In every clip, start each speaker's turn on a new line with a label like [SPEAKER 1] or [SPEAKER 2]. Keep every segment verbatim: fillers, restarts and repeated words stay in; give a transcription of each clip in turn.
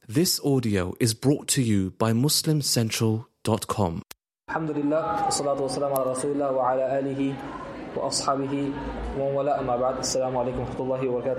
[SPEAKER 1] This audio is brought to you by muslim central dot com.
[SPEAKER 2] Alhamdulillah, wassalatu wassalamu ala rasulillah wa ala alihi wa ashabihi wa wala amma ba'd. Assalamu alaikum wa rahmatullahi wa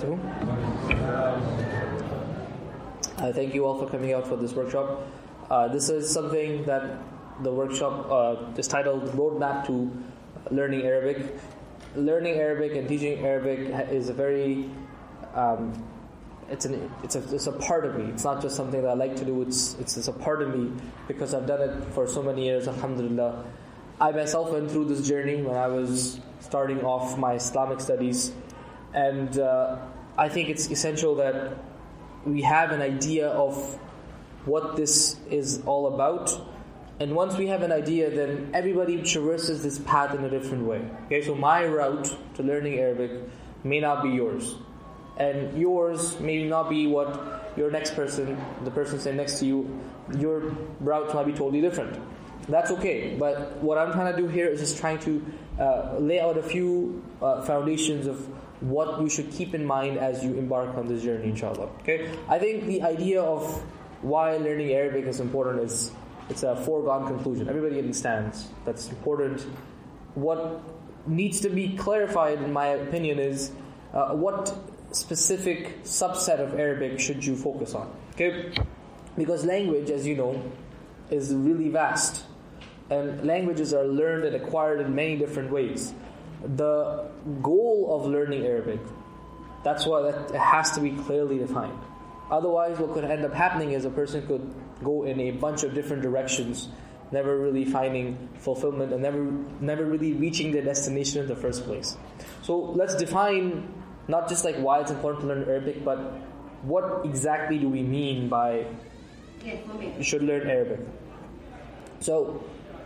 [SPEAKER 2] barakatuh. I thank you all for coming out for this workshop. Uh, this is something that the workshop uh, is titled Roadmap to Learning Arabic. Learning Arabic and teaching Arabic is a very um, It's an it's a it's a part of me. It's not just something that I like to do. It's it's, it's a part of me because I've done it for so many years. Alhamdulillah, I myself went through this journey when I was starting off my Islamic studies, and uh, I think it's essential that we have an idea of what this is all about. And once we have an idea, then everybody traverses this path in a different way. Okay, so my route to learning Arabic may not be yours. And yours may not be what your next person, the person sitting next to you, your route might be totally different. That's okay. But what I'm trying to do here is just trying to uh, lay out a few uh, foundations of what you should keep in mind as you embark on this journey, inshallah. Okay? I think the idea of why learning Arabic is important is it's a foregone conclusion. Everybody understands that's important. What needs to be clarified, in my opinion, is uh, what specific subset of Arabic should you focus on, okay? Because language, as you know, is really vast, and languages are learned and acquired in many different ways. The goal of learning Arabic, that's why that it has to be clearly defined. Otherwise, what could end up happening is a person could go in a bunch of different directions, never really finding fulfillment and never never really reaching their destination in the first place. So let's define not just like why it's important to learn Arabic, but what exactly do we mean by you should learn Arabic. So,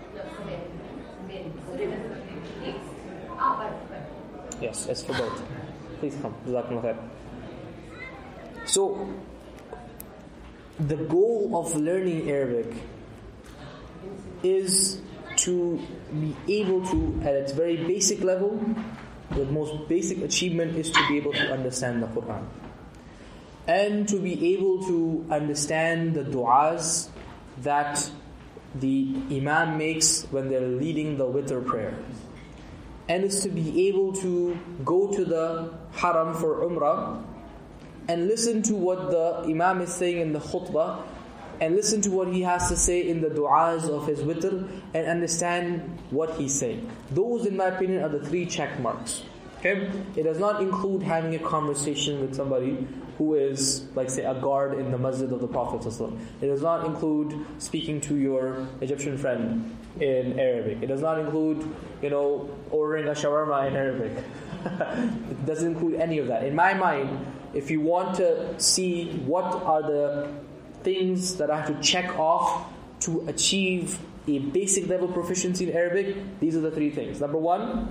[SPEAKER 2] yes, it's for both. Please come. So, the goal of learning Arabic is to be able to, at its very basic level, the most basic achievement is to be able to understand the Quran. And to be able to understand the du'as that the Imam makes when they're leading the witr prayer. And it's to be able to go to the haram for Umrah and listen to what the Imam is saying in the khutbah, and listen to what he has to say in the du'as of his witr, and understand what he's saying. Those, in my opinion, are the three check marks. Okay? It does not include having a conversation with somebody who is, like say, a guard in the masjid of the Prophet ﷺ. It does not include speaking to your Egyptian friend in Arabic. It does not include, you know, ordering a shawarma in Arabic. It doesn't include any of that. In my mind, if you want to see what are the things that I have to check off to achieve a basic level proficiency in Arabic, these are the three things. Number one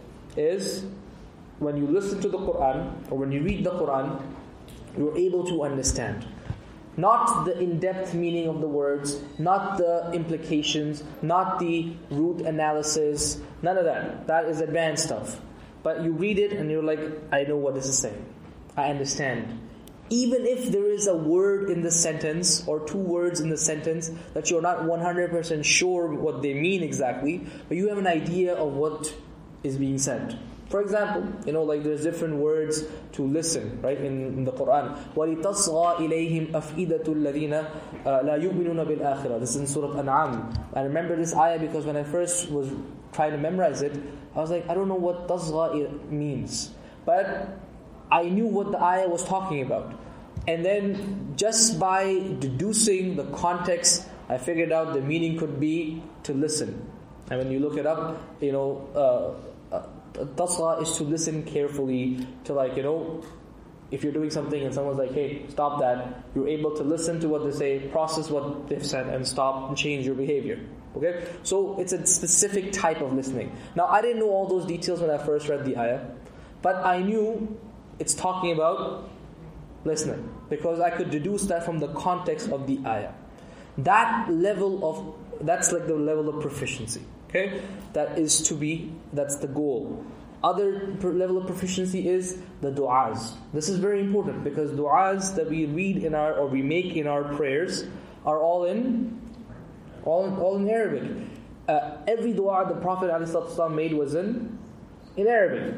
[SPEAKER 2] is when you listen to the Quran or when you read the Quran, you're able to understand. Not the in-depth meaning of the words, not the implications, not the root analysis, none of that. That is advanced stuff. But you read it and you're like, I know what this is saying. I understand. Even if there is a word in the sentence or two words in the sentence that you're not one hundred percent sure what they mean exactly, but you have an idea of what is being said. For example, you know, like there's different words to listen, right, in, in the Quran. وَلِتَصْغَى إِلَيْهِمْ أَفْئِدَةُ الَّذِينَ لَا يُؤْمِنُونَ بِالْآخِرَةِ This is in Surah An'am. I remember this ayah because when I first was trying to memorize it, I was like, I don't know what tasgha means. But I knew what the ayah was talking about. And then just by deducing the context, I figured out the meaning could be to listen. And when you look it up, you know, uh, uh, tasgha is to listen carefully, to like, you know, if you're doing something and someone's like, hey, stop that, you're able to listen to what they say, process what they've said, and stop and change your behavior. Okay? So it's a specific type of listening. Now, I didn't know all those details when I first read the ayah, but I knew it's talking about listening, because I could deduce that from the context of the ayah. That level of, that's like the level of proficiency. Okay? That is to be, that's the goal. other level of proficiency is the du'as. This is very important because du'as that we read in our or we make in our prayers are all in all in, all in Arabic. Uh, every du'a the Prophet ﷺ made was in in Arabic,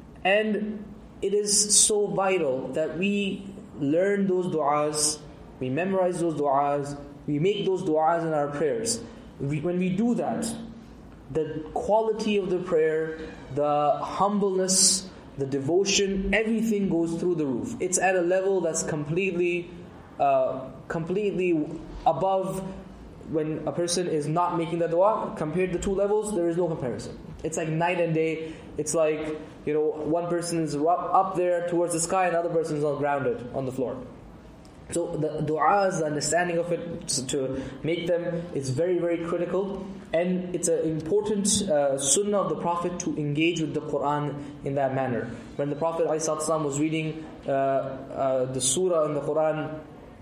[SPEAKER 2] and it is so vital that we learn those du'as, we memorize those du'as, we make those du'as in our prayers. We, when we do that, the quality of the prayer, the humbleness, the devotion, everything goes through the roof. It's at a level that's completely, uh, completely above when a person is not making the dua. Compared to two levels, there is no comparison. It's like night and day. It's like, you know, one person is up there towards the sky, another person is grounded on the floor. So the du'as, the understanding of it, to make them is very, very critical. And it's an important uh, sunnah of the Prophet to engage with the Quran in that manner. When the Prophet ﷺ was reading uh, uh, the surah in the Quran,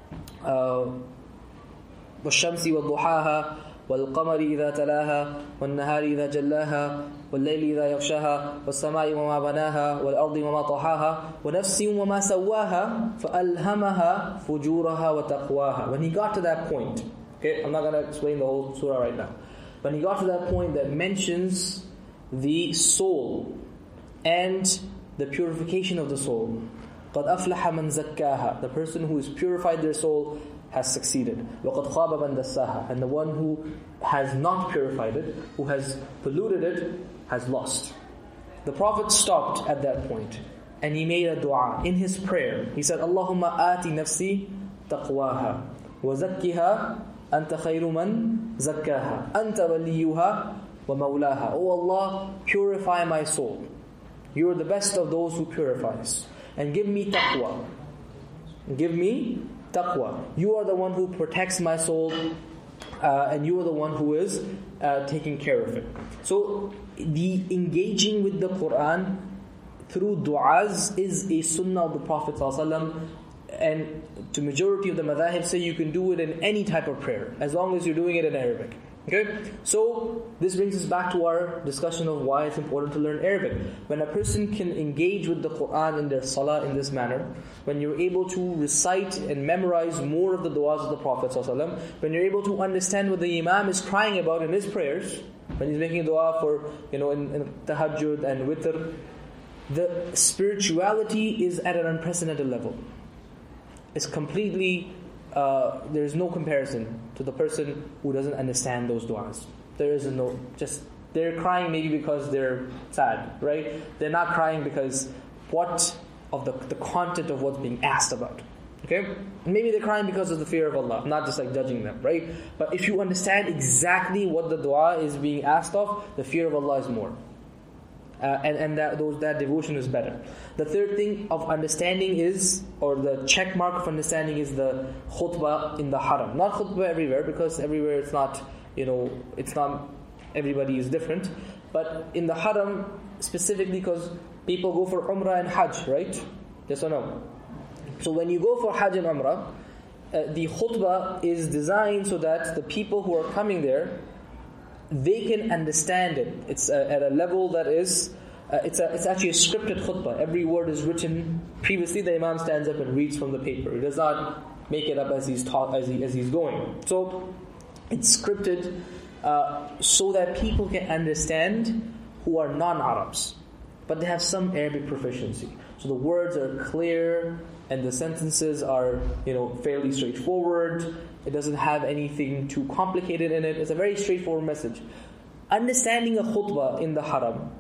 [SPEAKER 2] uh, وَالشَّمْسِ وَالضُّحَاهَا وَالْقَمَرِ إِذَا تَلَاهَا وَالنَّهَارِ إِذَا جَلَّاهَا وَاللَّيْلِ إِذَا يَغْشَاهَا وَالسَّمَاءِ وَمَا بَنَاهَا وَالْأَرْضِ وَمَا طَحَاهَا وَنَفْسٍ وَمَا سَوَّاهَا فَأَلْهَمَهَا فُجُورَهَا وَتَقْوَاهَا. When he got to that point, okay, I'm not going to explain the whole surah right now. When he got to that point that mentions the soul and the purification of the soul, قَدْ أَفْلَحَ مَنْ زَكَّاهَا, the person who has purified their soul has succeeded. وَقَدْ خَابَ مَنْ دَسَّاهَا, and the one who has not purified it, who has polluted it, has lost. The Prophet stopped at that point and he made a dua in his prayer. He said, Allahumma ati nafsi taqwaha wa zakkiha anta khayru man zakkaha anta waliyuha wa mawlaha. Oh Allah, purify my soul. You are the best of those who purifies. And give me taqwa. Give me taqwa. You are the one who protects my soul, uh, and you are the one who is uh, taking care of it. So the engaging with the Quran through du'as is a sunnah of the Prophet ﷺ, and to majority of the madhahib say you can do it in any type of prayer as long as you're doing it in Arabic. Okay, so this brings us back to our discussion of why it's important to learn Arabic. When a person can engage with the Quran in their salah in this manner, when you're able to recite and memorize more of the du'as of the Prophet ﷺ, when you're able to understand what the Imam is crying about in his prayers, when he's making dua for, you know, in, in tahajjud and witr, the spirituality is at an unprecedented level. It's completely, uh, there is no comparison to the person who doesn't understand those du'as. There is no, just, they're crying maybe because they're sad, right? They're not crying because what of the, the content of what's being asked about. Okay? Maybe they're crying because of the fear of Allah, not just like judging them, right? But if you understand exactly what the dua is being asked of, the fear of Allah is more. Uh, and and that those that devotion is better. The third thing of understanding is, or the check mark of understanding is the khutbah in the haram. Not khutbah everywhere, because everywhere it's not, you know, it's not, everybody is different. But in the haram specifically, because people go for umrah and hajj, right? Yes or no? So when you go for hajj and umrah, uh, the khutbah is designed so that the people who are coming there, they can understand it. It's uh, at a level that is, uh, it's a, it's actually a scripted khutbah. Every word is written previously. The Imam stands up and reads from the paper. He does not make it up as he's taught, as he as he's going. So it's scripted uh, so that people can understand who are non-Arabs, but they have some Arabic proficiency. So the words are clear and the sentences are, you know, fairly straightforward. It doesn't have anything too complicated in it. It's a very straightforward message. Understanding a khutbah in the haram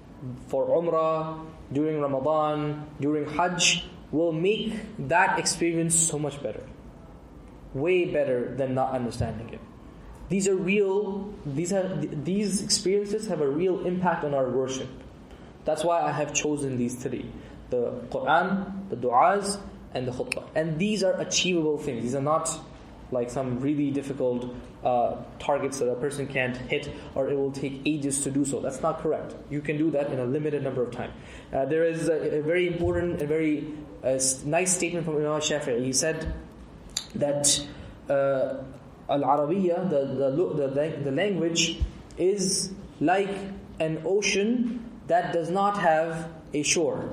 [SPEAKER 2] for umrah, during Ramadan, during hajj, will make that experience so much better. Way better than not understanding it. These are real, these have, these experiences have a real impact on our worship. That's why I have chosen these three. The Quran, the du'as, and the khutbah. And these are achievable things. These are not like some really difficult uh, targets that a person can't hit, or it will take ages to do so. That's not correct. You can do that in a limited number of time. Uh, there is a, a very important, a very uh, nice statement from Imam Shafi'i. He said that uh, Al-Arabiya, the, the, the, the language, is like an ocean that does not have a shore.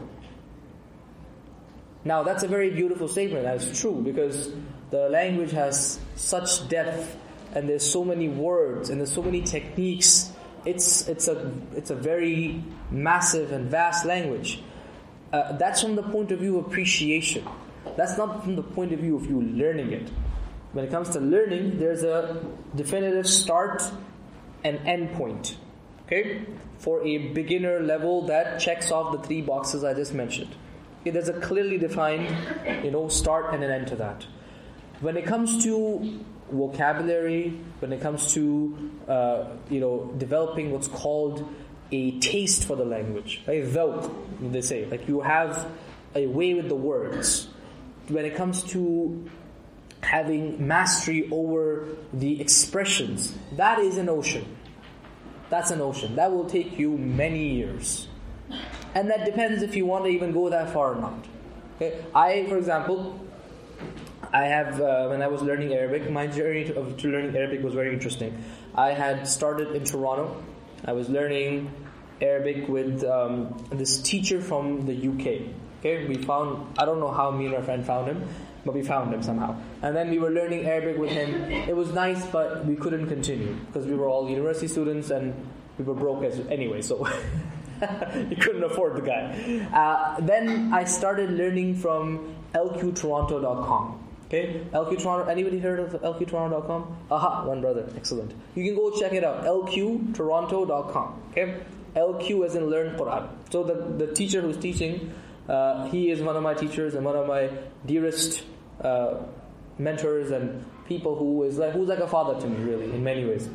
[SPEAKER 2] Now that's a very beautiful statement. That's true, because the language has such depth, and there's so many words, and there's so many techniques. It's it's a it's a very massive and vast language. Uh, that's from the point of view of appreciation. That's not from the point of view of you learning it. When it comes to learning, there's a definitive start and end point. Okay, for a beginner level that checks off the three boxes I just mentioned. Okay, there's a clearly defined, you know, start and an end to that. When it comes to vocabulary, when it comes to uh, you know developing what's called a taste for the language, right? Dhawq, they say, like you have a way with the words. When it comes to having mastery over the expressions, that is an ocean. That's an ocean. That will take you many years. And that depends if you want to even go that far or not. Okay? I, for example, I have, uh, when I was learning Arabic, my journey to, of, to learning Arabic was very interesting. I had started in Toronto. I was learning Arabic with um, this teacher from the U K. Okay, we found, I don't know how me and our friend found him, but we found him somehow. And then we were learning Arabic with him. It was nice, but we couldn't continue because we were all university students and we were broke as anyway, so you couldn't afford the guy. Uh, then I started learning from L Q Toronto dot com. Okay, L Q Toronto, anybody heard of L Q Toronto dot com? Aha, one brother, excellent. You can go check it out, L Q Toronto dot com. Okay, L Q as in learn Quran. So the, the teacher who's teaching, uh, he is one of my teachers and one of my dearest uh, mentors and people who is like who's like a father to me, really, in many ways.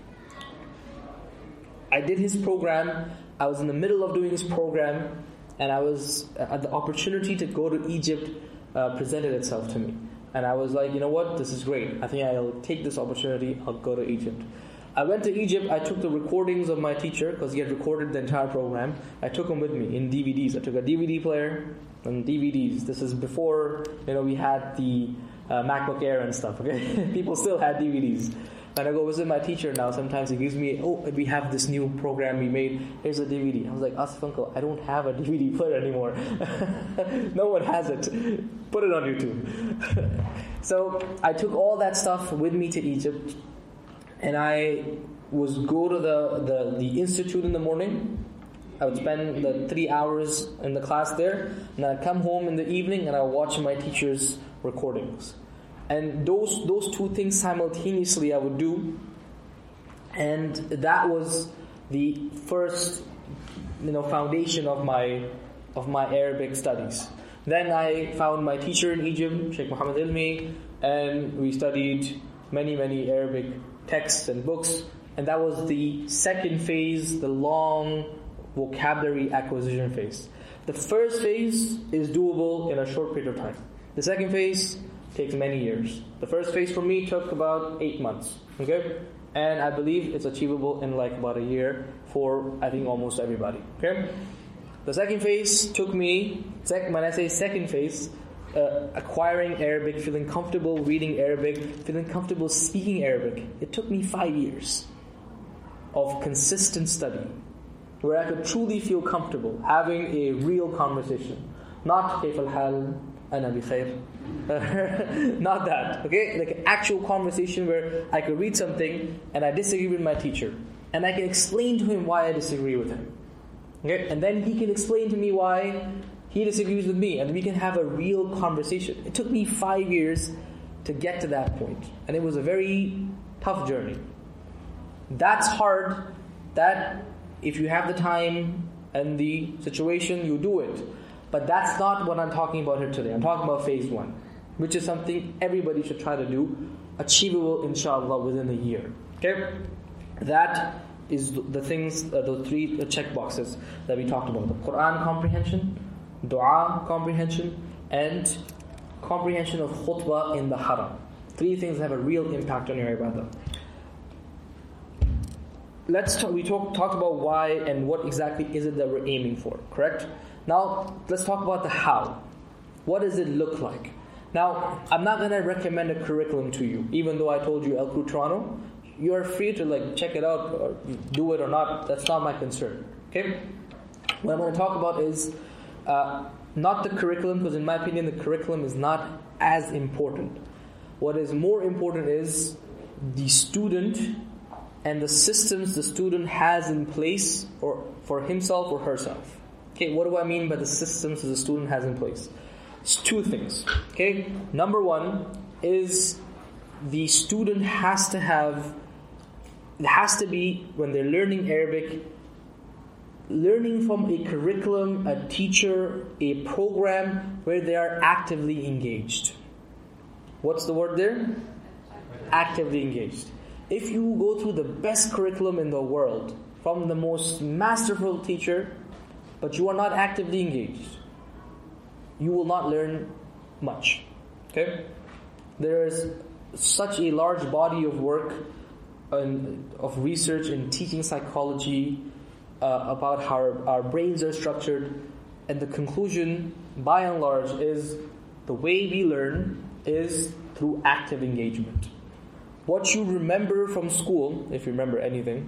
[SPEAKER 2] I did his program. I was in the middle of doing his program, and I was uh, the opportunity to go to Egypt uh, presented itself to me. And I was like, you know what, this is great. I think I'll take this opportunity, I'll go to Egypt. I went to Egypt, I took the recordings of my teacher, because he had recorded the entire program. I took them with me in D V Ds. I took a D V D player and D V Ds. This is before, you know, we had the uh, MacBook Air and stuff, okay? People still had D V Ds. And I go visit my teacher now, sometimes he gives me, oh, we have this new program we made, here's a D V D. I was like, Asif uncle, I don't have a D V D player anymore. No one has it. Put it on YouTube. So I took all that stuff with me to Egypt, and I was go to the, the, the institute in the morning. I would spend the three hours in the class there, and I'd come home in the evening and I'd watch my teacher's recordings. And those those two things simultaneously I would do, and that was the first, you know, foundation of my of my Arabic studies. Then I found my teacher in Egypt, Sheikh Muhammad Ilmi, and we studied many many Arabic texts and books. And that was the second phase, the long vocabulary acquisition phase. The first phase is doable in a short period of time. The second phase takes many years. The first phase for me took about eight months. Okay? And I believe it's achievable in like about a year for, I think, almost everybody. Okay? The second phase took me, sec- when I say second phase, uh, acquiring Arabic, feeling comfortable reading Arabic, feeling comfortable speaking Arabic. It took me five years of consistent study where I could truly feel comfortable having a real conversation. Not كيف الحال أنا بخير. Not that, okay? Like an actual conversation where I could read something and I disagree with my teacher, and I can explain to him why I disagree with him. Okay? And then he can explain to me why he disagrees with me, and we can have a real conversation. It took me five years to get to that point, and it was a very tough journey. That's hard. That if you have the time and the situation, you do it. But that's not what I'm talking about here today. I'm talking about phase one, which is something everybody should try to do, achievable inshallah within a year. Okay? That is the things, uh, the three uh, check boxes that we talked about. The Quran comprehension, dua comprehension, and comprehension of khutbah in the haram. Three things that have a real impact on your ibadah. Let's talk, we talk, talked about why and what exactly is it that we're aiming for, correct? Now, let's talk about the how. What does it look like? Now, I'm not going to recommend a curriculum to you, even though I told you L Q Toronto. You're free to like check it out or do it or not. That's not my concern. Okay? What I'm going to talk about is uh, not the curriculum, because in my opinion the curriculum is not as important. What is more important is the student and the systems the student has in place or for himself or herself. Okay, what do I mean by the systems the student has in place? It's two things. Okay, number one is the student has to have, it has to be, when they're learning Arabic, learning from a curriculum, a teacher, a program where they are actively engaged. What's the word there? Actively engaged. If you go through the best curriculum in the world, from the most masterful teacher, but you are not actively engaged, you will not learn much. Okay? There is such a large body of work and of research in teaching psychology uh, about how our, our brains are structured, and the conclusion, by and large, is the way we learn is through active engagement. What you remember from school, if you remember anything,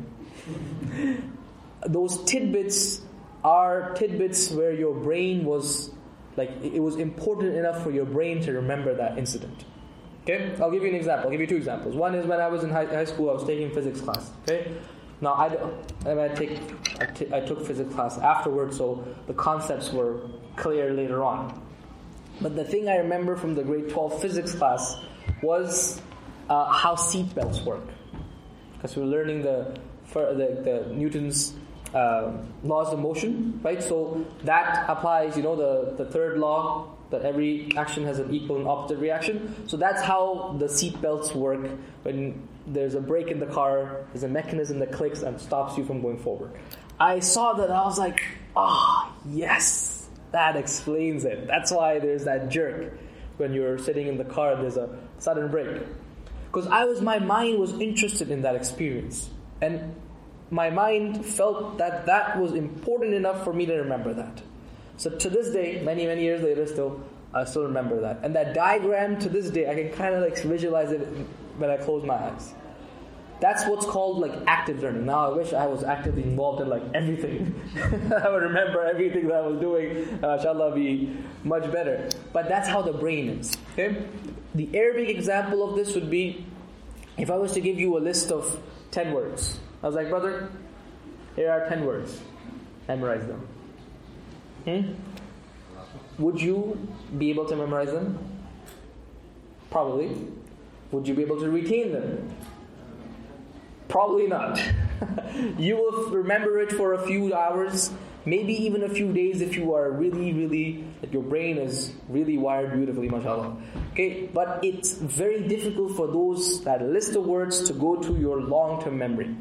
[SPEAKER 2] those tidbits are tidbits where your brain was, like, it was important enough for your brain to remember that incident. Okay? I'll give you an example. I'll give you two examples. One is when I was in high, high school, I was taking physics class. Okay? Now, I, I, take, I, t- I took physics class afterwards, so the concepts were clear later on. But the thing I remember from the grade twelve physics class was uh, how seat belts work. Because we were learning the, for the, the Newton's uh, laws of motion, right? So that applies, you know, the, the third law, that every action has an equal and opposite reaction. So that's how the seat belts work. When there's a brake in the car, there's a mechanism that clicks and stops you from going forward. I saw that, I was like, ah, oh, yes. That explains it. That's why there's that jerk when you're sitting in the car, there's a sudden brake. Because I was, my mind was interested in that experience. And my mind felt that that was important enough for me to remember that. So to this day, many, many years later still, I still remember that. And that diagram, to this day, I can kind of like visualize it when I close my eyes. That's what's called like active learning. Now I wish I was actively involved in like everything. I would remember everything that I was doing. Uh, inshallah, be much better. But that's how the brain is. Okay? The Arabic example of this would be, if I was to give you a list of ten words. I was like, brother, here are ten words. Memorize them. Hmm? Would you be able to memorize them? Probably. Would you be able to retain them? Probably not. You will remember it for a few hours, maybe even a few days if you are really, really, that your brain is really wired beautifully, mashallah. Okay, but it's very difficult for those, that list of words, to go to your long-term memory.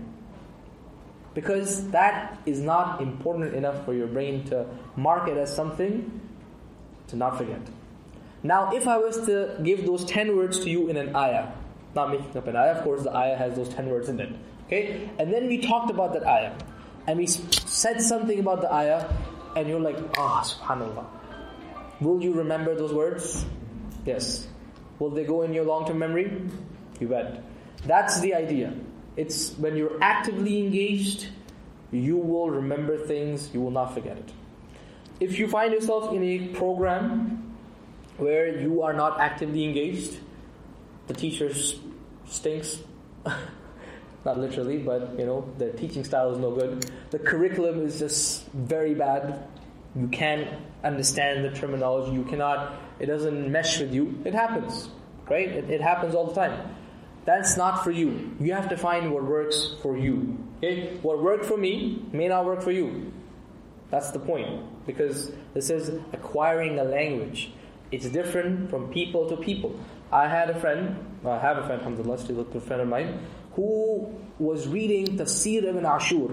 [SPEAKER 2] Because that is not important enough for your brain to mark it as something to not forget. Now, if I was to give those ten words to you in an ayah, not making up an ayah, of course the ayah has those ten words in it. Okay? And then we talked about that ayah. And we said something about the ayah, and you're like, ah, oh, subhanallah. Will you remember those words? Yes. Will they go in your long-term memory? You bet. That's the idea. It's when you're actively engaged, you will remember things, you will not forget it. If you find yourself in a program where you are not actively engaged, the teacher stinks. Not literally, but you know, the teaching style is no good. The curriculum is just very bad. You can't understand the terminology. You cannot, it doesn't mesh with you. It happens, right? It, it happens all the time. That's not for you. You have to find what works for you. Okay? What worked for me may not work for you. That's the point. Because this is acquiring a language. It's different from people to people. I had a friend, well, I have a friend, alhamdulillah, still a good friend of mine, who was reading Tafsir ibn Ashur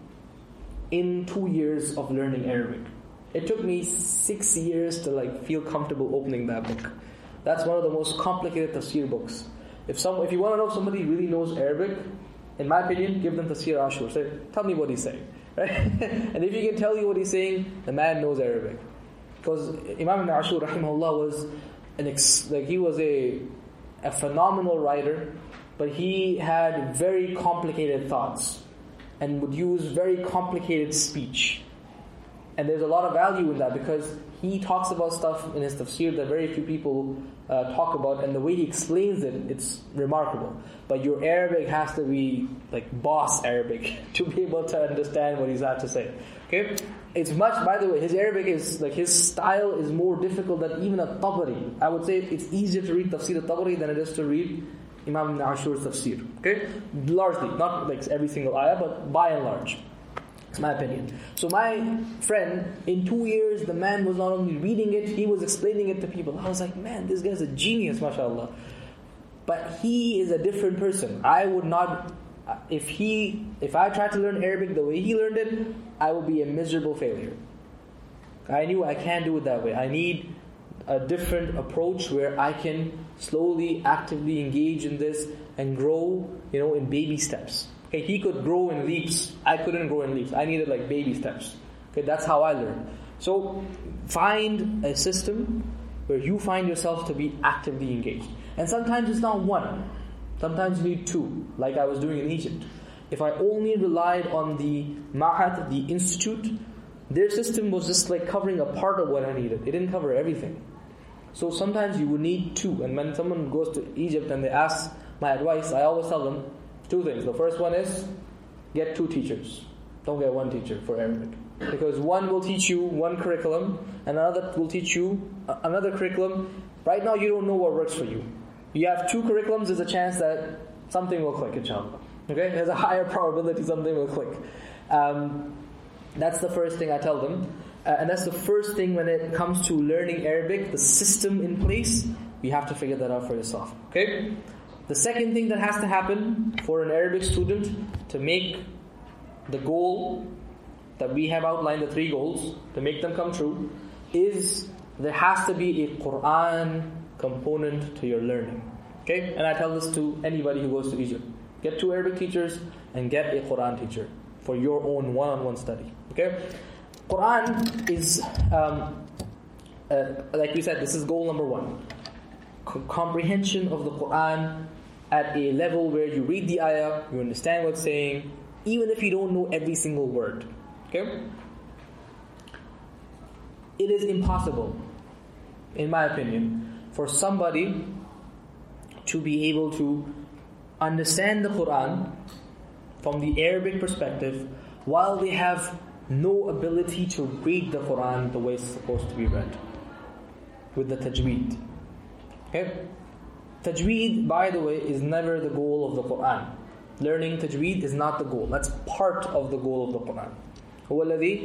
[SPEAKER 2] in two years of learning Arabic. It took me six years to like feel comfortable opening that book. That's one of the most complicated tafsir books. If some, if you want to know if somebody really knows Arabic, in my opinion, give them Tafsir Ashur. Say, tell me what he's saying. Right? And if he can tell you what he's saying, the man knows Arabic. Because Imam ibn Ashur, rahimahullah, was an ex, like he was a a phenomenal writer, but he had very complicated thoughts and would use very complicated speech. And there's a lot of value in that because he talks about stuff in his tafsir that very few people uh, talk about, and the way he explains it, it's remarkable. But your Arabic has to be like boss Arabic to be able to understand what he's had to say. Okay? It's much, by the way, his Arabic is, like his style is more difficult than even a Tabari. I would say it's easier to read Tafsir al-Tabari than it is to read Imam Ibn Ashur's tafsir. Okay? Largely, not like every single ayah, but by and large. It's my opinion. So my friend, in two years, the man was not only reading it, he was explaining it to people. I was like, man, this guy's a genius, mashallah. But he is a different person. I would not, if he, if I tried to learn Arabic the way he learned it, I would be a miserable failure. I knew I can't do it that way. I need a different approach where I can slowly, actively engage in this and grow, you know, in baby steps. Okay, he could grow in leaps. I couldn't grow in leaps. I needed like baby steps. Okay, that's how I learned. So find a system where you find yourself to be actively engaged. And sometimes it's not one. Sometimes you need two, like I was doing in Egypt. If I only relied on the Ma'had, the institute, their system was just like covering a part of what I needed. It didn't cover everything. So sometimes you would need two. And when someone goes to Egypt and they ask my advice, I always tell them two things. The first one is, get two teachers. Don't get one teacher for Arabic. Because one will teach you one curriculum, and another will teach you another curriculum. Right now you don't know what works for you. You have two curriculums, there's a chance that something will click, inshallah. Okay? There's a higher probability something will click. Um, that's the first thing I tell them. Uh, and that's the first thing when it comes to learning Arabic, the system in place, you have to figure that out for yourself. Okay? The second thing that has to happen for an Arabic student to make the goal that we have outlined, the three goals, to make them come true, is there has to be a Quran component to your learning. Okay? And I tell this to anybody who goes to Egypt. Get two Arabic teachers and get a Quran teacher for your own one-on-one study. Okay? Quran is, um, uh, like we said, this is goal number one. C- comprehension of the Quran at a level where you read the ayah, you understand what's saying, even if you don't know every single word. Okay? It is impossible, in my opinion, for somebody to be able to understand the Quran from the Arabic perspective while they have no ability to read the Quran the way it's supposed to be read, with the tajweed. Okay? Tajweed, by the way, is never the goal of the Quran. Learning tajweed is not the goal. That's part of the goal of the Quran. هو الذي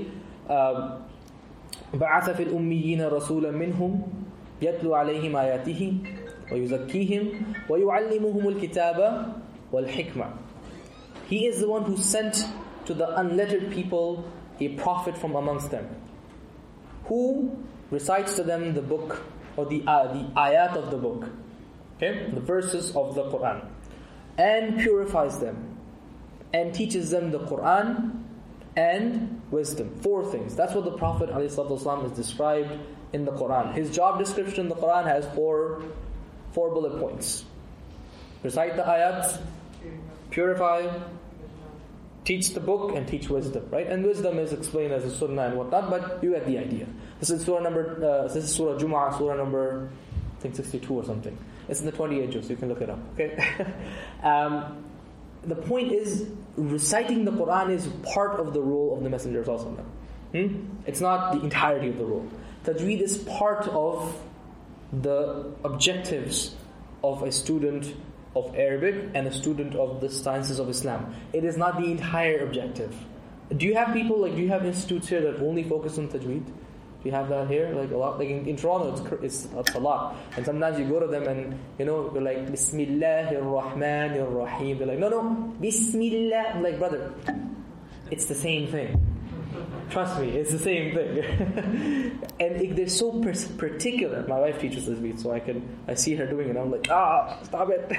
[SPEAKER 2] بعث في الأميين رسولا منهم يتلو عليهم آياته ويزكيهم ويعلمهم الكتاب والحكمة. He is the one who sent to the unlettered people a prophet from amongst them, who recites to them the book or the uh, the ayat of the book, okay, the verses of the Quran, and purifies them, and teaches them the Quran and wisdom. Four things. That's what the Prophet ﷺ is described in the Quran. His job description in the Quran has four four bullet points: recite the ayat, purify, teach the book, and teach wisdom. Right? And wisdom is explained as a sunnah and whatnot, but you get the idea. This is surah number. Uh, this is surah Jumu'ah, surah number, I think sixty-two or something. It's in the twenty-eight juz. You can look it up. Okay. um, the point is, reciting the Quran is part of the role of the Messenger of Allah. Hmm? It's not the entirety of the role. Tajweed is part of the objectives of a student of Arabic and a student of the sciences of Islam. It is not the entire objective. Do you have people, like, do you have institutes here that only focus on Tajweed? Do you have that here? Like a lot, like in, in Toronto, it's, it's, it's a lot. And sometimes you go to them and, you know, you're like, Bismillahir Rahmanir Rahim. They're like, no, no, Bismillah. I'm like, brother, it's the same thing. Trust me, it's the same thing. And it, they're so per- particular. My wife teaches this beat, so I can I see her doing it. I'm like, ah, stop it.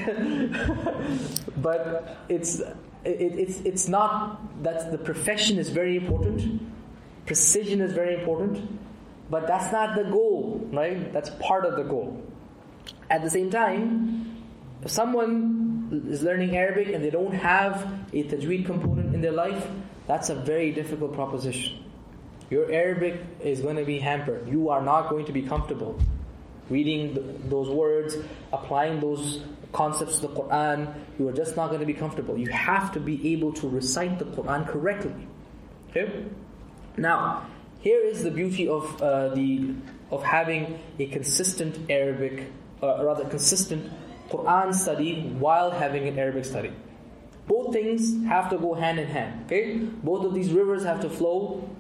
[SPEAKER 2] But it's it, it's it's not. That's the perfection is very important. Precision is very important, but that's not the goal, right? That's part of the goal. At the same time, if someone is learning Arabic and they don't have a tajweed component in their life, that's a very difficult proposition. your Arabic is going to be hampered. You are not going to be comfortable reading the, those words, applying those concepts to the Quran. You are just not going to be comfortable. You have to be able to recite the Quran correctly. Okay? Now, here is the beauty of uh, the of having a consistent Arabic, uh, rather consistent Quran study while having an Arabic study. Both things have to go hand in hand. Okay? Both of these rivers have to flow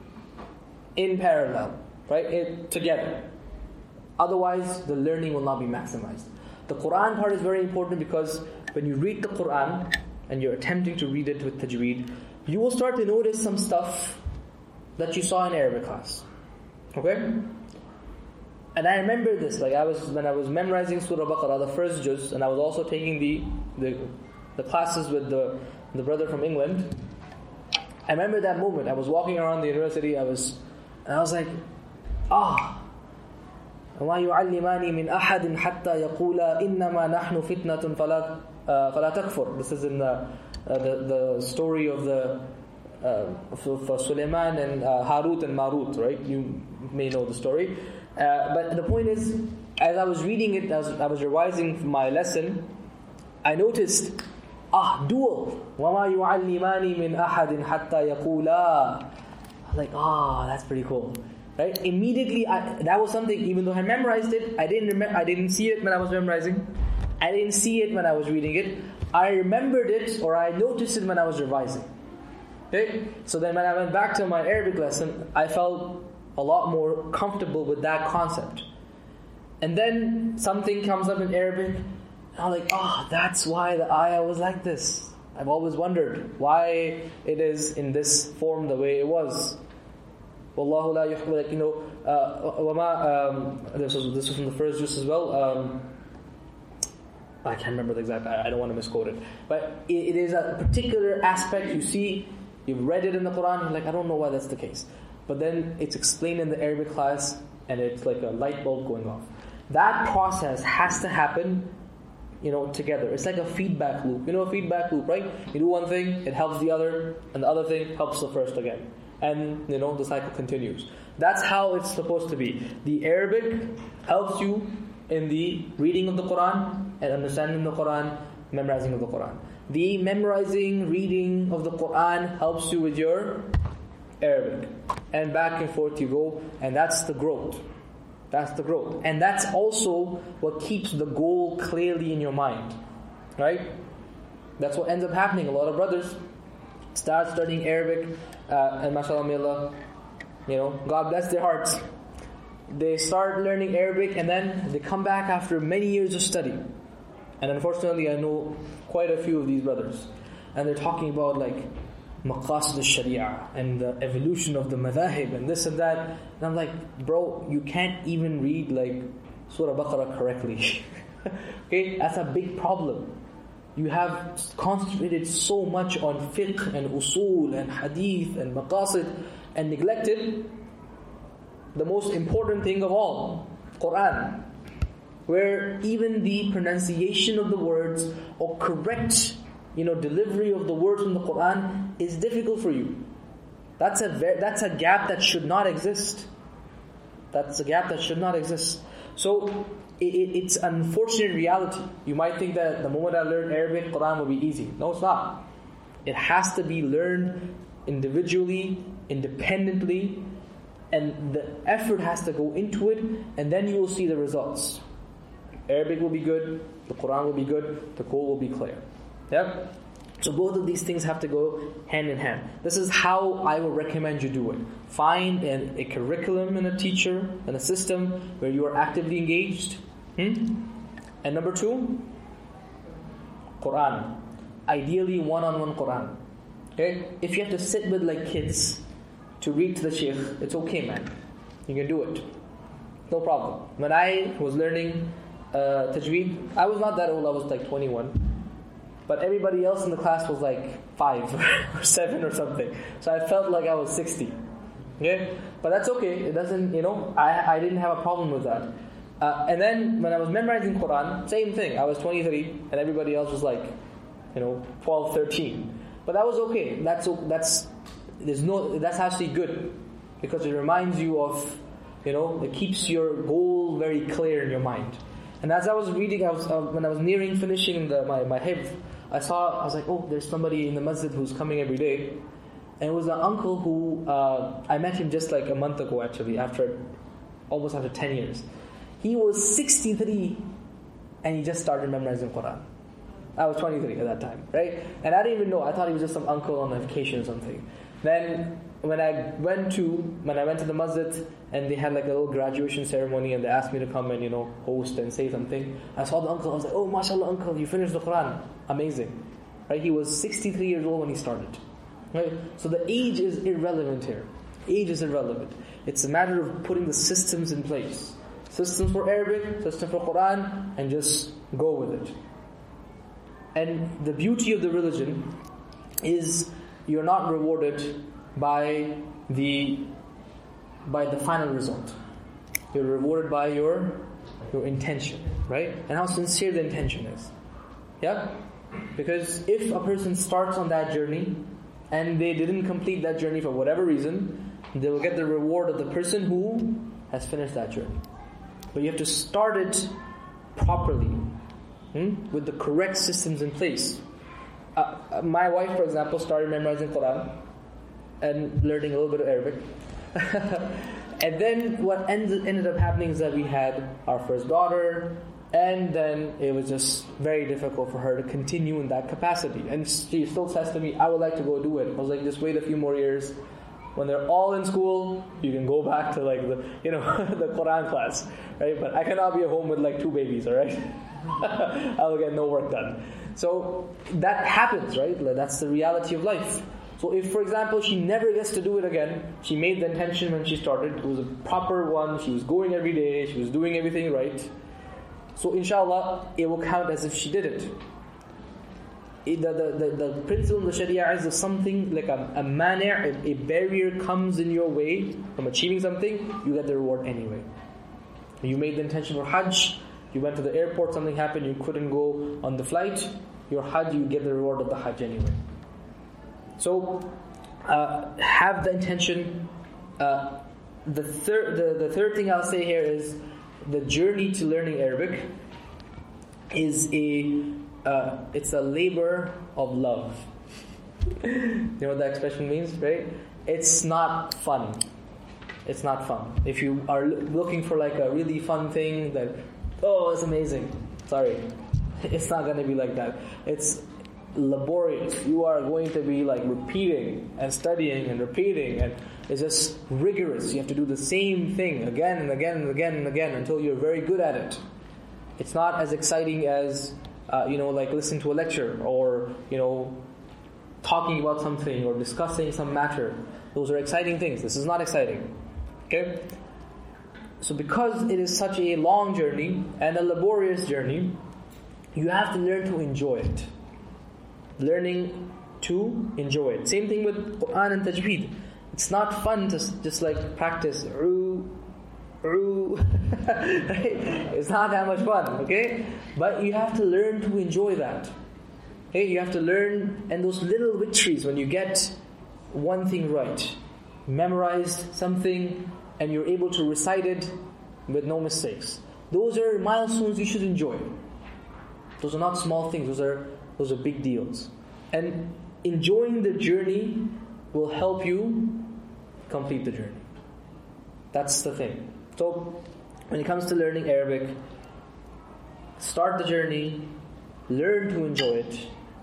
[SPEAKER 2] in parallel, right? It, together. Otherwise, the learning will not be maximized. The Quran part is very important because when you read the Quran and you're attempting to read it with tajweed, you will start to notice some stuff that you saw in Arabic class. Okay? And I remember this, like I was when I was memorizing Surah Baqarah, the first juz, and I was also taking the the, the classes with the, the brother from England. I remember that moment. I was walking around the university, I was and I was like, ah, وَمَا يُعَلِّمَانِ مِنْ أَحَدٍ حَتَّى يَقُولَا إِنَّمَا نَحْنُ فِتْنَةٌ فَلَا فَلَا تَكْفُرْ. This is in the uh, the, the story of the uh, for, for Sulaiman and uh, Harut and Marut, right? You may know the story. Uh, but the point is, as I was reading it, as I was revising my lesson, I noticed, ah, dual. وَمَا يُعَلِّمَانِ مِنْ أَحَدٍ حَتَّى يَقُولَا. I was like, ah, that's pretty cool. Right? Immediately, I, that was something, even though I memorized it, I didn't remember, I didn't see it when I was memorizing. I didn't see it when I was reading it. I remembered it, or I noticed it when I was revising. Okay? So then when I went back to my Arabic lesson, I felt a lot more comfortable with that concept. And then something comes up in Arabic, and I'm like, oh, that's why the ayah was like this. I've always wondered why it is in this form the way it was. Wallahu la yuhibbu, like, you know, uh, wama, um, this was this was from the first juz as well. Um, I can't remember the exact. I, I don't want to misquote it, but it, it is a particular aspect. You see, you've read it in the Quran. You're like, I don't know why that's the case, but then it's explained in the Arabic class, and it's like a light bulb going off. That process has to happen, you know, together. It's like a feedback loop. You know, a feedback loop, right? You do one thing, it helps the other, and the other thing helps the first again. And, you know, the cycle continues. That's how it's supposed to be. The Arabic helps you in the reading of the Quran and understanding the Quran, memorizing of the Quran. The memorizing, reading of the Quran helps you with your Arabic. And back and forth you go, and that's the growth. That's the growth. And that's also what keeps the goal clearly in your mind. Right? That's what ends up happening. A lot of brothers start studying Arabic, uh, and mashallah, may Allah, you know, God bless their hearts. They start learning Arabic, and then they come back after many years of study. And unfortunately, I know quite a few of these brothers, and they're talking about like maqasid al-sharia and the evolution of the madhahib and this and that. And I'm like, bro, you can't even read like Surah Baqarah correctly. Okay, that's a big problem. You have concentrated so much on fiqh and usul and hadith and maqasid and neglected the most important thing of all, Quran, where even the pronunciation of the words or correct, you know, delivery of the words from the Quran is difficult for you. That's a ver- that's a gap that should not exist. That's a gap that should not exist. So it, it, it's an unfortunate reality. You might think that the moment I learn Arabic, Quran will be easy. No, it's not. It has to be learned individually, independently, and the effort has to go into it, and then you will see the results. Arabic will be good, the Quran will be good, the goal will be clear. Yeah? So both of these things have to go hand in hand. This is how I would recommend you do it. Find an, a curriculum and a teacher and a system where you are actively engaged. Hmm? And number two, Quran. Ideally one-on-one Quran. Okay? If you have to sit with like kids to read to the shaykh, it's okay, man. You can do it. No problem. When I was learning uh, tajweed, I was not that old, I was like twenty-one. But everybody else in the class was like five or seven or something. So I felt like I was sixty. Okay? But that's okay. It doesn't, you know, I I didn't have a problem with that. Uh, and then when I was memorizing Quran, same thing. I was twenty-three and everybody else was like, you know, twelve, thirteen. But that was okay. That's that's there's no that's actually good. because it reminds you of, you know, it keeps your goal very clear in your mind. And as I was reading, I was uh, when I was nearing finishing the, my my hifz, I saw I was like, oh, there's somebody in the masjid who's coming every day, and it was an uncle who uh, I met him just like a month ago actually, after almost after ten years. He was sixty-three, and he just started memorizing Quran. I was twenty-three at that time, right? And I didn't even know. I thought he was just some uncle on a vacation or something. Then when I went to when I went to the masjid and they had like a little graduation ceremony and they asked me to come and, you know, host and say something, I saw the uncle. I was like, oh, mashallah, uncle, you finished the Quran, amazing, right? He was sixty-three years old when he started, right? So the age is irrelevant here. Age is irrelevant. It's a matter of putting the systems in place. System for Arabic, system for Quran, and just go with it. And the beauty of the religion is you're not rewarded by the by the final result. You're rewarded by your your intention, right? And how sincere the intention is. Yeah? Because if a person starts on that journey and they didn't complete that journey for whatever reason, they will get the reward of the person who has finished that journey. But you have to start it properly, hmm? with the correct systems in place. Uh, my wife, for example, started memorizing Quran and learning a little bit of Arabic. And then what ended, ended up happening is that we had our first daughter, and then it was just very difficult for her to continue in that capacity. And she still says to me, I would like to go do it. I was like, just wait a few more years. When they're all in school, you can go back to like the, you know, the Quran class, right? But I cannot be at home with like two babies, all right? I will get no work done. So that happens, right? That's the reality of life. So if, for example, she never gets to do it again, she made the intention when she started, it was a proper one, she was going every day, she was doing everything right. So inshallah, it will count as if she did it. The, the, the, the principle of the Sharia is if something like a, a mani', a, a barrier comes in your way from achieving something, you get the reward anyway. You made the intention for Hajj, you went to the airport, something happened, you couldn't go on the flight, your Hajj, you get the reward of the Hajj anyway. So, uh, have the intention. Uh, the, third, the, the third thing I'll say here is the journey to learning Arabic is a Uh, it's a labor of love. You know what that expression means, right? It's not fun. It's not fun. If you are looking for like a really fun thing that, oh, it's amazing. Sorry. It's not going to be like that. It's laborious. You are going to be like repeating and studying and repeating, and it's just rigorous. You have to do the same thing again and again and again and again until you're very good at it. It's not as exciting as Uh, you know, like listen to a lecture or, you know, talking about something or discussing some matter. Those are exciting things. This is not exciting. Okay? So because it is such a long journey and a laborious journey, you have to learn to enjoy it. Learning to enjoy it. Same thing with Quran and Tajweed. It's not fun to just like practice Ru, Ru. It's not that much fun, okay? But you have to learn to enjoy that. Okay, you have to learn, and those little victories when you get one thing right, memorize something, and you're able to recite it with no mistakes. Those are milestones you should enjoy. Those are not small things. Those are those are big deals. And enjoying the journey will help you complete the journey. That's the thing. So, when it comes to learning Arabic, start the journey, learn to enjoy it,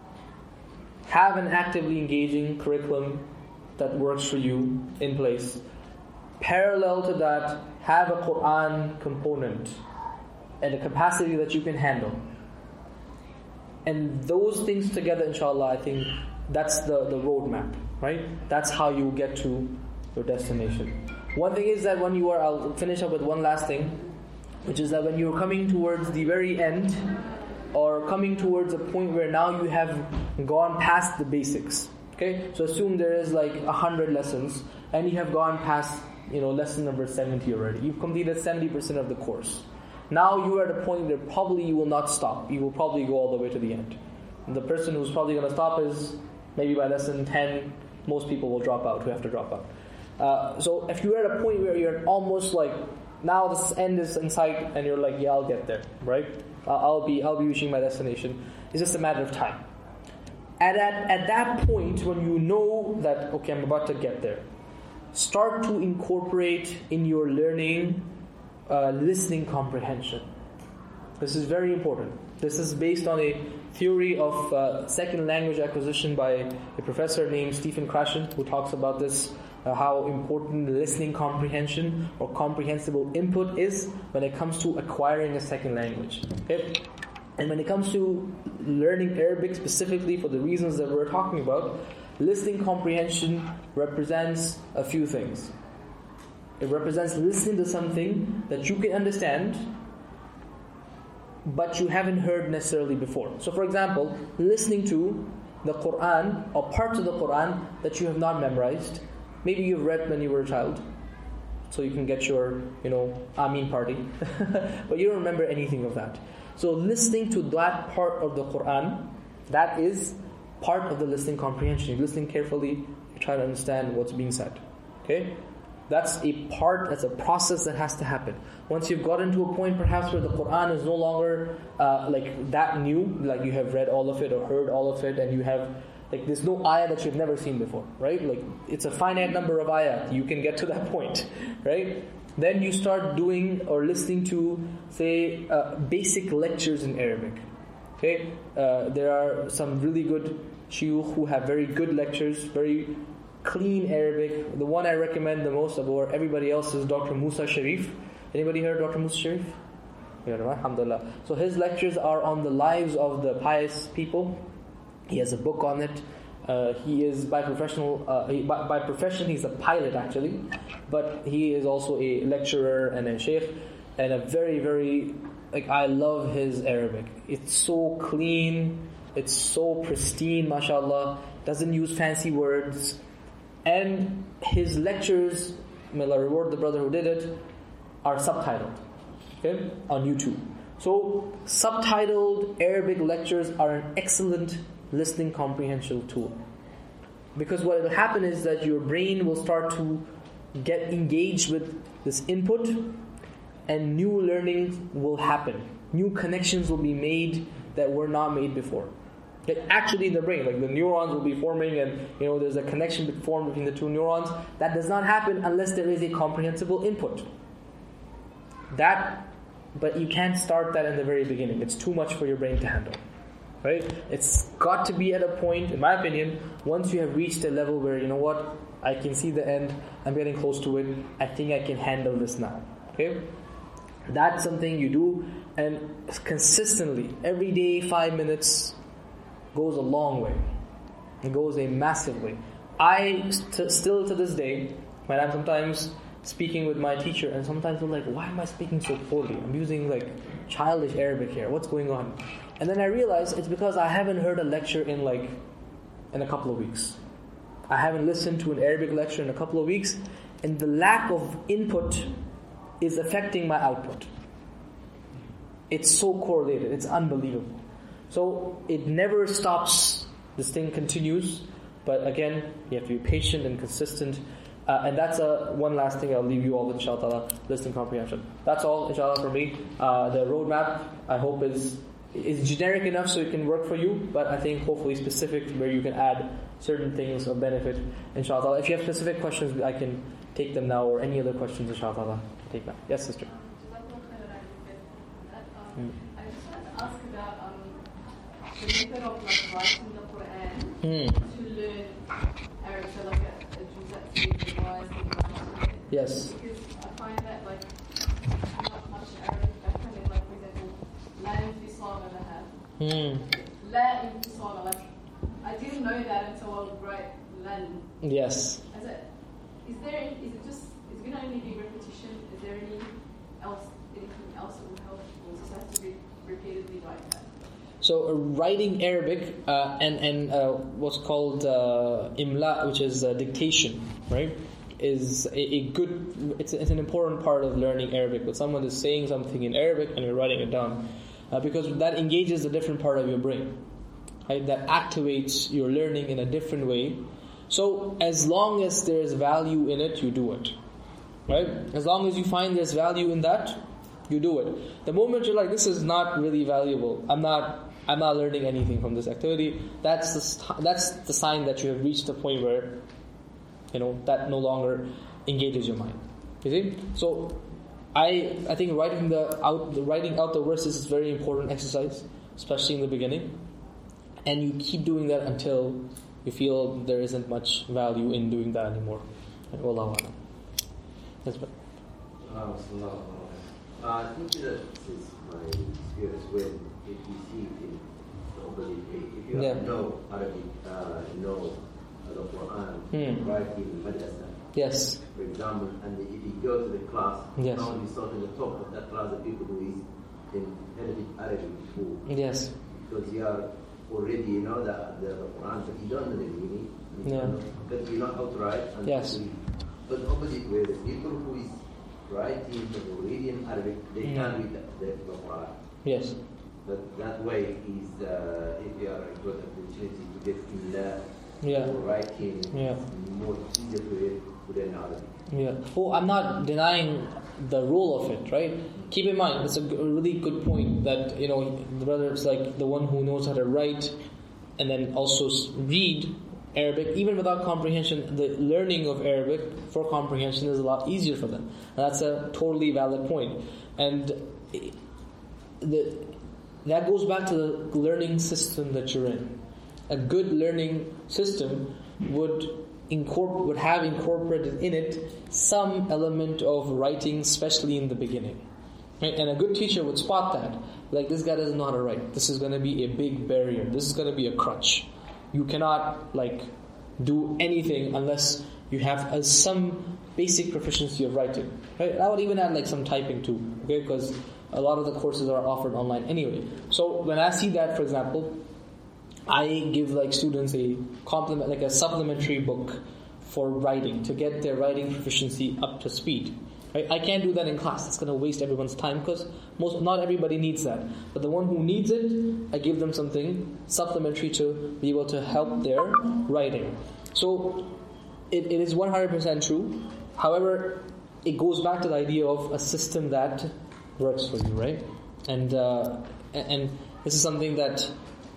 [SPEAKER 2] have an actively engaging curriculum that works for you in place. Parallel to that, have a Quran component and a capacity that you can handle. And those things together, inshallah, I think that's the, the roadmap, right? That's how you get to your destination. One thing is that when you are, I'll finish up with one last thing, which is that when you're coming towards the very end, or coming towards a point where now you have gone past the basics, okay? So assume there is like a hundred lessons, and you have gone past, you know, lesson number seventy already. You've completed seventy percent of the course. Now you are at a point where probably you will not stop. You will probably go all the way to the end. And the person who's probably going to stop is maybe by lesson ten, most people will drop out, who have to drop out. Uh, so if you're at a point where you're almost like, now this end is in sight, and you're like, yeah, I'll get there, right? Uh, I'll be I'll be reaching my destination. It's just a matter of time. At that, at that point, when you know that, okay, I'm about to get there, start to incorporate in your learning uh, listening comprehension. This is very important. This is based on a theory of uh, second language acquisition by a professor named Stephen Krashen, who talks about this, uh, how important listening comprehension or comprehensible input is when it comes to acquiring a second language. Okay? And when it comes to learning Arabic specifically for the reasons that we're talking about, listening comprehension represents a few things. It represents listening to something that you can understand, but you haven't heard necessarily before. So for example, listening to the Quran or parts of the Quran that you have not memorized. Maybe you've read when you were a child, so you can get your, you know, Ameen party, but you don't remember anything of that. So listening to that part of the Quran, that is part of the listening comprehension. You're listening carefully, you try to understand what's being said. Okay? That's a part, that's a process that has to happen. Once you've gotten to a point perhaps where the Quran is no longer uh, like that new, like you have read all of it or heard all of it, and you have, like there's no ayah that you've never seen before, right? Like it's a finite number of ayah, you can get to that point, right? Then you start doing or listening to, say, uh, basic lectures in Arabic. Okay, uh, there are some really good shuyukh who have very good lectures, very clean Arabic. The one I recommend the most over everybody else is Doctor Musa Sharif. Anybody heard Doctor Musa Sharif? Yeah, alhamdulillah. So his lectures are on the lives of the pious people. He has a book on it. Uh, he is by professional, uh, he, by, by profession he's a pilot actually, but he is also a lecturer and a sheikh, and a very very, like I love his Arabic. It's so clean, it's so pristine, mashallah, doesn't use fancy words, and his lectures, may Allah reward the brother who did it, are subtitled, okay, on YouTube. So subtitled Arabic lectures are an excellent listening comprehension tool, because what will happen is that your brain will start to get engaged with this input, and new learning will happen. New connections will be made that were not made before. Like actually in the brain, like the neurons will be forming, and you know there's a connection formed between the two neurons. That does not happen unless there is a comprehensible input. That, but you can't start that in the very beginning. It's too much for your brain to handle. Right? It's got to be at a point, in my opinion, once you have reached a level where, you know what, I can see the end, I'm getting close to it, I think I can handle this now. Okay? That's something you do, and consistently, every day, five minutes, goes a long way. It goes a massive way. I, st- still to this day, when I'm sometimes speaking with my teacher, and sometimes I'm like, why am I speaking so poorly? I'm using like childish Arabic here. What's going on? And then I realize it's because I haven't heard a lecture in like, in a couple of weeks. I haven't listened to an Arabic lecture in a couple of weeks, and the lack of input is affecting my output. It's so correlated, it's unbelievable. So it never stops, this thing continues, but again, you have to be patient and consistent. Uh, and that's uh, one last thing I'll leave you all with, inshallah, listening comprehension. That's all, inshallah, for me. Uh, the roadmap, I hope, is is generic enough so it can work for you, but I think hopefully specific where you can add certain things of benefit, inshallah. If you have specific questions, I can take them now, or any other questions, inshallah, take them. Yes, sister.
[SPEAKER 3] Um, I just wanted to ask about um, the method of like writing the Quran
[SPEAKER 2] mm.
[SPEAKER 3] to learn Arabic, so like a, a juzat revise and
[SPEAKER 2] Yes.
[SPEAKER 3] Because I find that like not much Arabic background, in like for example, la infisala laha.
[SPEAKER 2] Mm.
[SPEAKER 3] La infisala, like I didn't know that until I would write lan.
[SPEAKER 2] Yes.
[SPEAKER 3] Is it? Is there? Is it just? Is it going to only be repetition? Is there any else? Anything else that will help? Or does it have to be repeatedly like that?
[SPEAKER 2] So uh, writing Arabic uh, and and uh, what's called uh, imla, which is uh, dictation, right, is a, a good. It's, it's an important part of learning Arabic. When someone is saying something in Arabic and you're writing it down, uh, because that engages a different part of your brain, right? That activates your learning in a different way, So as long as there is value in it, you do it. Right? As long as you find there's value in that, you do it. The moment you're like, this is not really valuable, I'm not I'm not learning anything from this activity, that's the that's the sign that you have reached the point where, you know, that no longer engages your mind. You see? So I I think writing the out the writing out the verses is a very important exercise, especially in the beginning. And you keep doing that until you feel there isn't much value in doing that anymore. Wallahu a'lam. Yes, but
[SPEAKER 4] Uh, I think that is my experience when if you see in nobody, if you
[SPEAKER 2] Yeah.
[SPEAKER 4] know Arabic, uh, know the Quran,
[SPEAKER 2] Hmm.
[SPEAKER 4] right in madrasa,
[SPEAKER 2] yes,
[SPEAKER 4] for example, and if you go to the class,
[SPEAKER 2] Yes.
[SPEAKER 4] now you saw in the top of that class the people who is in Arabic, Arabic who,
[SPEAKER 2] yes,
[SPEAKER 4] because you are already you know the, the, the Quran, but you don't know the meaning, you
[SPEAKER 2] Yeah.
[SPEAKER 4] don't know, but you know how to write and
[SPEAKER 2] Yes.
[SPEAKER 4] to read. But opposite way, the people who is writing or reading Arabic, they
[SPEAKER 2] Yeah.
[SPEAKER 4] can't read the, the Quran.
[SPEAKER 2] yes,
[SPEAKER 4] But that way is uh, if you are a good opportunity to get in the
[SPEAKER 2] yeah,
[SPEAKER 4] writing,
[SPEAKER 2] Yeah.
[SPEAKER 4] it's more easier to read than Arabic.
[SPEAKER 2] yeah. Oh, I'm not denying the role of it, right? Keep in mind, it's a g- a really good point that, you know, the brother is like the one who knows how to write and then also s- read Arabic, even without comprehension. The learning of Arabic for comprehension is a lot easier for them. And that's a totally valid point. And i- the, that goes back to the learning system that you're in. A good learning system would incorporate would have incorporated in it some element of writing, especially in the beginning. Right? And a good teacher would spot that. Like, this guy doesn't know how to write. This is going to be a big barrier. This is going to be a crutch. You cannot like do anything unless you have uh, some basic proficiency of writing. Right? I would even add like some typing too. Okay, because a lot of the courses are offered online anyway. So when I see that, for example, I give like students a complement, like a supplementary book for writing to get their writing proficiency up to speed. Right? I can't do that in class. It's going to waste everyone's time because most, not everybody needs that. But the one who needs it, I give them something supplementary to be able to help their writing. So it, it is one hundred percent true. However, it goes back to the idea of a system that works for you, right? And uh, and this is something that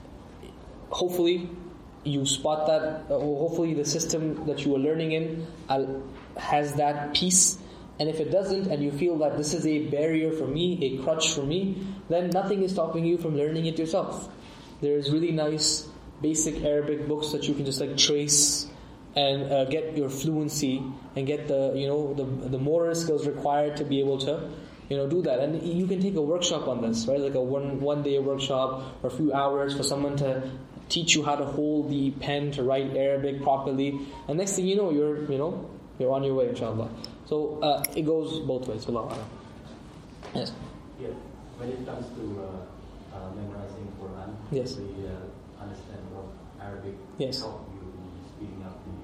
[SPEAKER 2] hopefully you spot that. Uh, hopefully the system that you are learning in uh, has that piece. And if it doesn't, and you feel that this is a barrier for me, a crutch for me, then nothing is stopping you from learning it yourself. There's really nice basic Arabic books that you can just like trace and uh, get your fluency and get the you know the the motor skills required to be able to you know do that. And you can take a workshop on this, right? Like a one one day workshop or a few hours for someone to teach you how to hold the pen to write Arabic properly. And next thing you know, you're you know you're on your way, inshallah. So uh, it goes both ways. Wallahu a'lam. Yes.
[SPEAKER 5] Yeah. When it comes to uh, uh, memorizing Quran,
[SPEAKER 2] Yes.
[SPEAKER 5] the uh, understanding of Arabic
[SPEAKER 2] Yes.
[SPEAKER 5] help you in speeding up the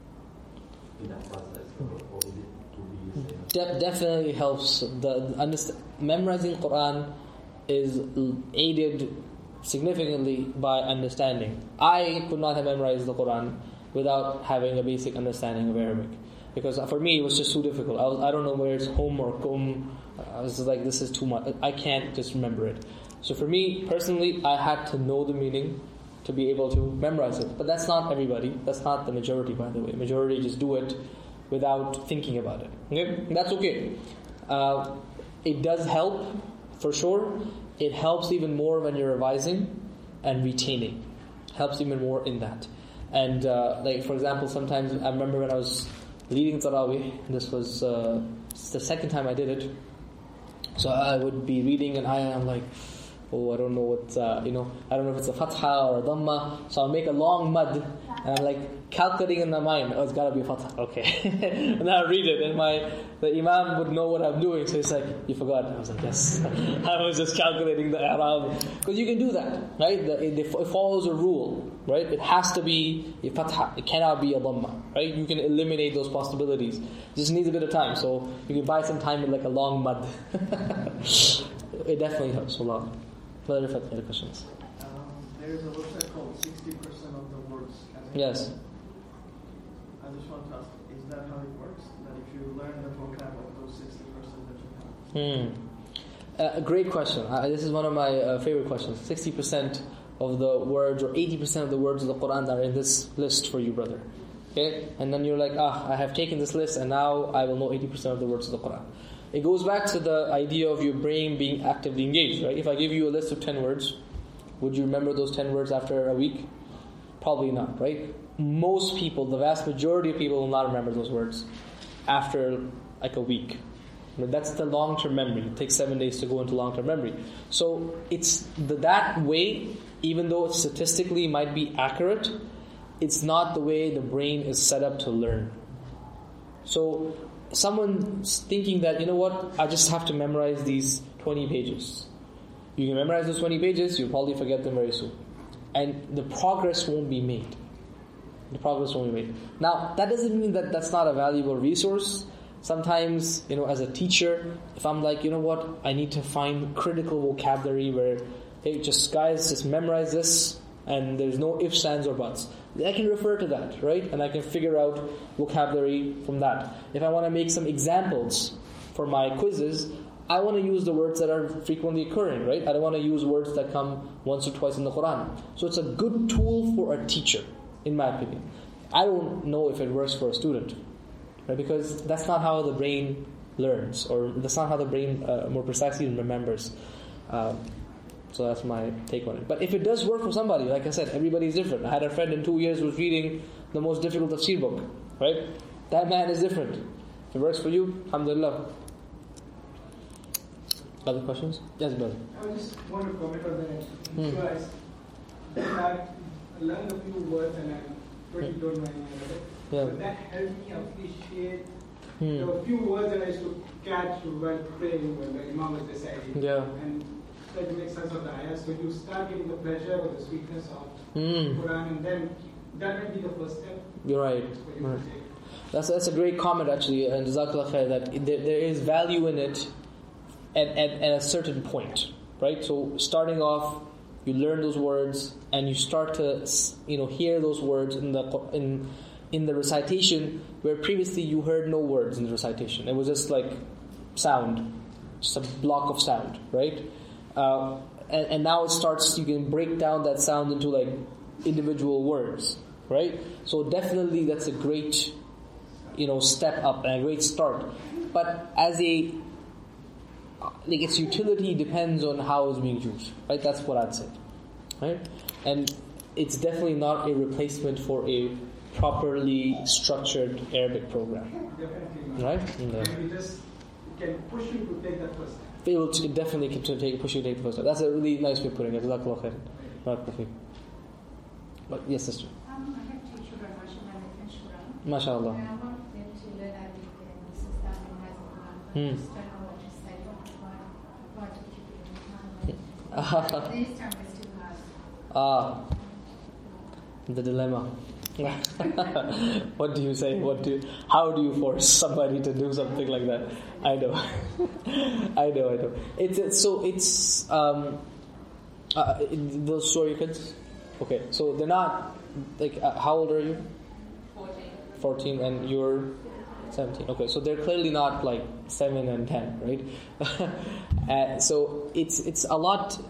[SPEAKER 5] uh, in that process, or, or is it to be the same?
[SPEAKER 2] De- definitely helps. The, the underst- memorizing Quran is l- aided significantly by understanding. I could not have memorized the Quran without having a basic understanding of Arabic, because for me it was just too difficult. I was I don't know where it's home or kum. I was just like, this is too much. I can't just remember it. So for me personally, I had to know the meaning to be able to memorize it. But that's not everybody. That's not the majority, by the way. Majority just do it without thinking about it. Okay, that's okay. Uh, it does help for sure. It helps even more when you're revising and retaining. Helps even more in that. And uh, like for example, sometimes I remember when I was leading Tarawih. This was uh, the second time I did it. So I would be reading an ayah and I'm like, oh, I don't know what, uh, you know, I don't know if it's a fatha or a dhamma. So I'll make a long mud and I'm like calculating in my mind, oh, it's gotta be a fatha. Okay. And I read it and my, the imam would know what I'm doing. So he's like, you forgot. I was like, yes. I was just calculating the i'rab. Because you can do that, right? The, it, it follows a rule, right? It has to be a fatha. It cannot be a dhamma, right? You can eliminate those possibilities. It just needs a bit of time. So you can buy some time with like a long mud. It definitely helps a lot. What other other questions?
[SPEAKER 6] Um, there's a website called sixty percent of the words.
[SPEAKER 2] Yes.
[SPEAKER 6] learn the vocab of those sixty percent that you have?
[SPEAKER 2] Hmm. Uh, a great question. Uh, this is one of my uh, favorite questions. sixty percent of the words or eighty percent of the words of the Quran are in this list for you, brother. Okay? And then you're like, ah, I have taken this list and now I will know eighty percent of the words of the Quran. It goes back to the idea of your brain being actively engaged, right? If I give you a list of ten words, would you remember those ten words after a week? Probably not, right? Most people, the vast majority of people will not remember those words after like a week. But that's the long-term memory. It takes seven days to go into long-term memory. So it's the, that way, even though it statistically might be accurate, it's not the way the brain is set up to learn. So someone's thinking that, you know what, I just have to memorize these twenty pages. You can memorize those twenty pages, you'll probably forget them very soon. And the progress won't be made. The progress won't be made. Now, that doesn't mean that that's not a valuable resource. Sometimes, you know, as a teacher, if I'm like, you know what, I need to find critical vocabulary where, hey, just guys, just memorize this, and there's no ifs, ands, or buts. I can refer to that, right? And I can figure out vocabulary from that. If I want to make some examples for my quizzes, I want to use the words that are frequently occurring, right? I don't want to use words that come once or twice in the Quran. So it's a good tool for a teacher, in my opinion. I don't know if it works for a student, right? Because that's not how the brain learns, or that's not how the brain uh, more precisely remembers. Um, so that's my take on it. But if it does work for somebody, like I said, everybody is different. I had a friend in two years who was reading the most difficult tafsir book, right? That man is different. If it works for you, alhamdulillah. Other questions? Yes, brother.
[SPEAKER 6] I just want to comment on that.
[SPEAKER 2] Hmm.
[SPEAKER 6] So I start, learned a few words and I pretty don't know any of it.
[SPEAKER 2] Yeah.
[SPEAKER 6] But that helped me appreciate
[SPEAKER 2] Hmm.
[SPEAKER 6] there were a few words that I used to catch while praying when the Imam was reciting.
[SPEAKER 2] Yeah.
[SPEAKER 6] And try to make sense of the ayahs. So you start getting the pleasure or the sweetness of
[SPEAKER 2] Hmm.
[SPEAKER 6] Quran, and then that might be the first step.
[SPEAKER 2] You're right.
[SPEAKER 6] For you
[SPEAKER 2] right.
[SPEAKER 6] to take.
[SPEAKER 2] That's that's a great comment actually, and Jazakallah khair, that there, there is value in it at, at, at a certain point, right? So starting off, you learn those words, and you start to you know hear those words in the in in the recitation, where previously you heard no words in the recitation. It was just like sound, just a block of sound, right? Uh, and, and now it starts. You can break down that sound into like individual words, right? So definitely that's a great you know step up and a great start. But as a like its utility depends on how it's being used, right? That's what I'd say, right? And it's definitely not a replacement for a properly structured Arabic program,
[SPEAKER 6] Definitely not.
[SPEAKER 2] right? In the,
[SPEAKER 6] And we just it can push you to take that first step.
[SPEAKER 2] it will t- definitely continue to take, push you to take the first step. That's a really nice way of putting it. Jazakallah khair. Barakallahu feek. But yes, sister.
[SPEAKER 7] Um, I have two children, mashallah, they finish Quran.
[SPEAKER 2] MashaAllah.
[SPEAKER 7] And I want them to learn Arabic and sit down and memorize the Quran.
[SPEAKER 2] Hmm.
[SPEAKER 7] Just don't know what to say. I want to keep it in the time. This time it's too hard.
[SPEAKER 2] Ah, the dilemma. What do you say? What do? You, how do you force somebody to do something like that? I know, I know, I know. It's, it's so it's um, uh, those sorry kids. Okay, so they're not like uh, how old are you?
[SPEAKER 3] Fourteen.
[SPEAKER 2] Fourteen, and you're seventeen. Okay, so they're clearly not like seven and ten, right? uh, so it's it's a lot.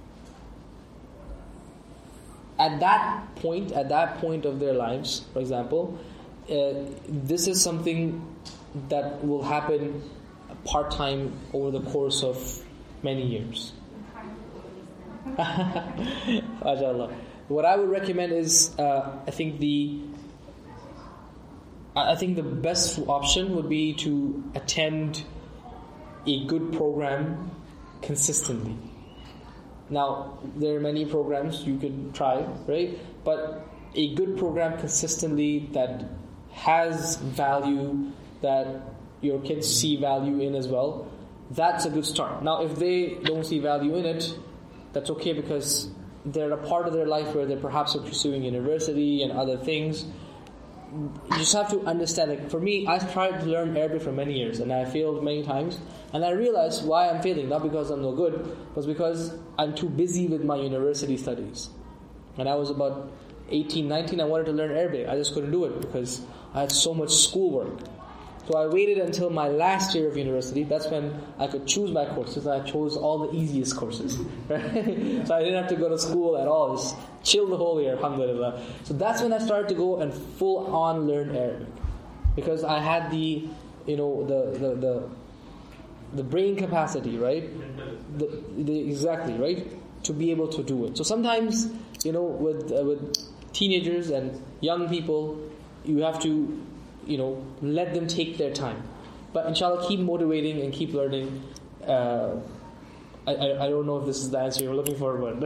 [SPEAKER 2] At that point, at that point of their lives, for example, uh, this is something that will happen part-time over the course of many years. MashaAllah. What I would recommend is, uh, I think the, I think the best option would be to attend a good program consistently. Now, there are many programs you could try, right? But a good program consistently that has value, that your kids see value in as well, that's a good start. Now, if they don't see value in it, that's okay, because they're a part of their life where they perhaps are pursuing university and other things. You just have to understand, like for me, I tried to learn Arabic for many years and I failed many times, and I realized why I'm failing, not because I'm no good, but because I'm too busy with my university studies. When I was about eighteen, nineteen, I wanted to learn Arabic. I just couldn't do it because I had so much schoolwork. So I waited until my last year of university. That's when I could choose my courses. And I chose all the easiest courses. Right? So I didn't have to go to school at all. Just chill the whole year, alhamdulillah. So that's when I started to go and full on learn Arabic. Because I had the, you know, the the the, the brain capacity, right? The, the, exactly, right? To be able to do it. So sometimes, you know, with uh, with teenagers and young people, you have to, you know, let them take their time. But inshallah, keep motivating and keep learning. Uh, I, I I don't know if this is the answer you're looking for, but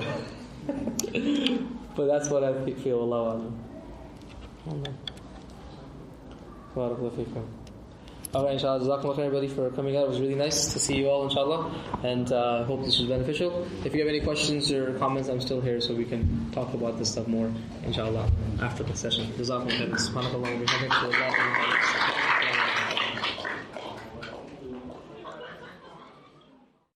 [SPEAKER 2] but that's what I feel. Allah Alam. Barakallahu feekum. Alright, inshallah, jazakumullah khair everybody for coming out. It was really nice to see you all, inshallah. And I uh, hope this was beneficial. If you have any questions or comments, I'm still here so we can talk about this stuff more, inshallah, after the session. Jazakumullah khair. Subhanakallah wa bihamdika.